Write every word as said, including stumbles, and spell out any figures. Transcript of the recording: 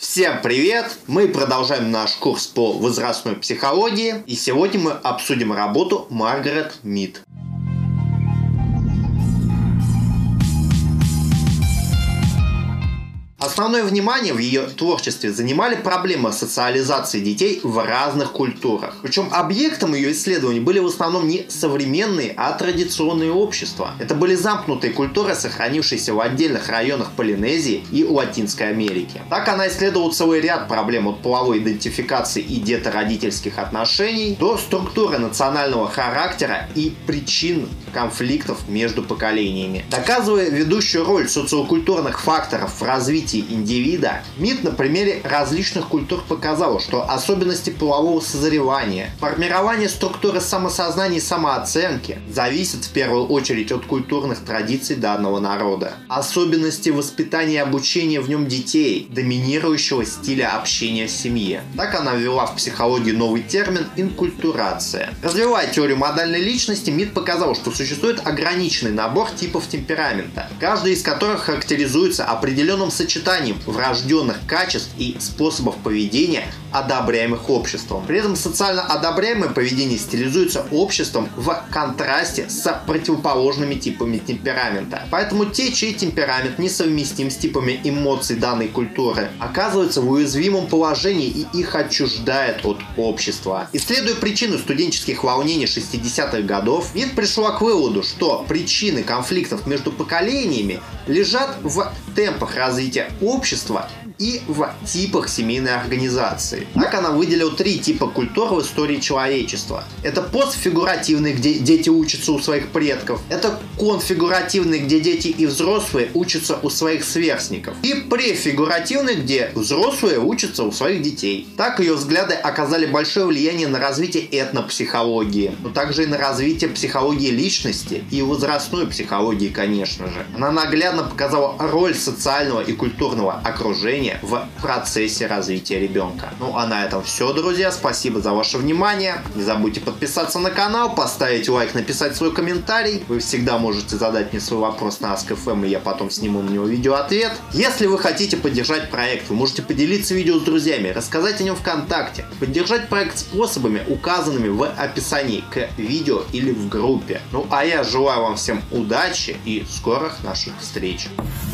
Всем привет! Мы продолжаем наш курс по возрастной психологии, и сегодня мы обсудим работу Маргарет Мид. Основное внимание в ее творчестве занимали проблемы социализации детей в разных культурах. Причем объектом ее исследований были в основном не современные, а традиционные общества. Это были замкнутые культуры, сохранившиеся в отдельных районах Полинезии и Латинской Америки. Так она исследовала целый ряд проблем от половой идентификации и детородительских отношений до структуры национального характера и причин конфликтов между поколениями. Доказывая ведущую роль социокультурных факторов в развитии индивида, Мид на примере различных культур показала, что особенности полового созревания, формирование структуры самосознания и самооценки зависят в первую очередь от культурных традиций данного народа. Особенности воспитания и обучения в нем детей, доминирующего стиля общения в семье. Так она ввела в психологию новый термин инкультурация. Развивая теорию модальной личности, Мид показал, что существует ограниченный набор типов темперамента, каждый из которых характеризуется определенным сочетанием врожденных качеств и способов поведения, одобряемых обществом. При этом социально одобряемое поведение стилизуется обществом в контрасте с противоположными типами темперамента. Поэтому те, чей темперамент несовместим с типами эмоций данной культуры, оказываются в уязвимом положении и их отчуждает от общества. Исследуя причину студенческих волнений шестидесятых годов, Мид пришла к выводу, что причины конфликтов между поколениями лежат в темпах развития общества и в типах семейной организации. Так она выделила три типа культур в истории человечества. Это постфигуративный, где дети учатся у своих предков. Это конфигуративный, где дети и взрослые учатся у своих сверстников. И префигуративный, где взрослые учатся у своих детей. Так ее взгляды оказали большое влияние на развитие этнопсихологии, но также и на развитие психологии личности и возрастной психологии, конечно же. Она наглядно показала роль социального и культурного окружения в процессе развития ребенка. Ну а на этом все, друзья. Спасибо за ваше внимание. Не забудьте подписаться на канал, поставить лайк, написать свой комментарий. Вы всегда можете задать мне свой вопрос на Ask эф эм, и я потом сниму на него видеоответ. Если вы хотите поддержать проект, вы можете поделиться видео с друзьями, рассказать о нем ВКонтакте, поддержать проект способами, указанными в описании к видео или в группе. Ну а я желаю вам всем удачи и скорых наших встреч.